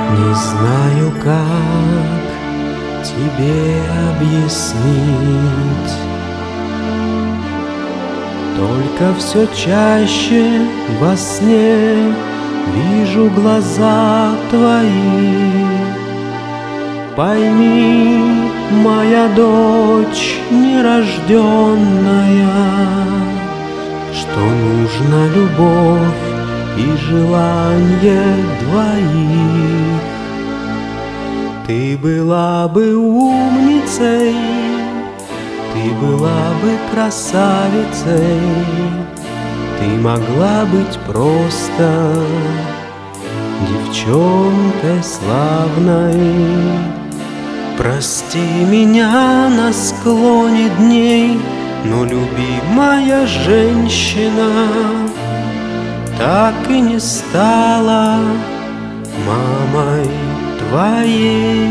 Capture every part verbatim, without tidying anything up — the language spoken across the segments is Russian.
Не знаю, как тебе объяснить, только все чаще во сне вижу глаза твои. Пойми, моя дочь нерожденная, что нужна любовь и желание двоих. Ты была бы умницей, ты была бы красавицей, ты могла быть просто девчонкой славной. Прости меня на склоне дней, но любимая женщина так и не стала мамой твоей.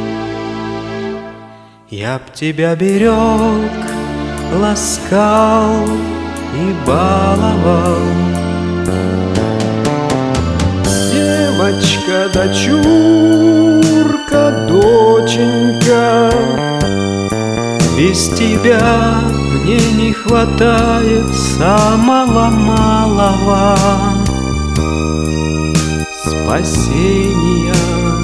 Я б тебя берег, ласкал и баловал. Девочка, дочурка, доченька, без тебя мне не хватает самого малого спасения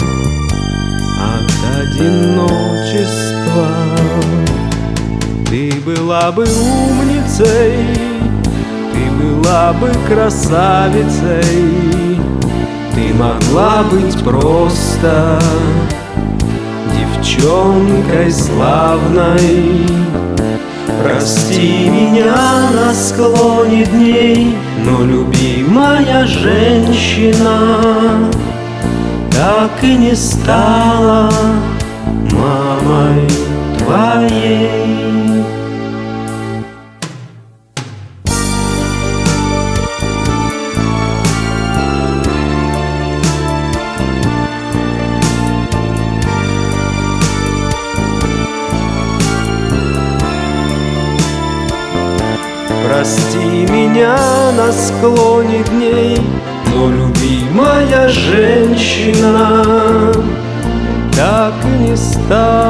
от одиночества. Ты была бы умницей, ты была бы красавицей, ты могла быть просто девчонкой славной. Прости меня на склоне дней, но любимая женщина так и не стала мамой твоей. Прости меня на склоне дней, но любимая женщина так и не стала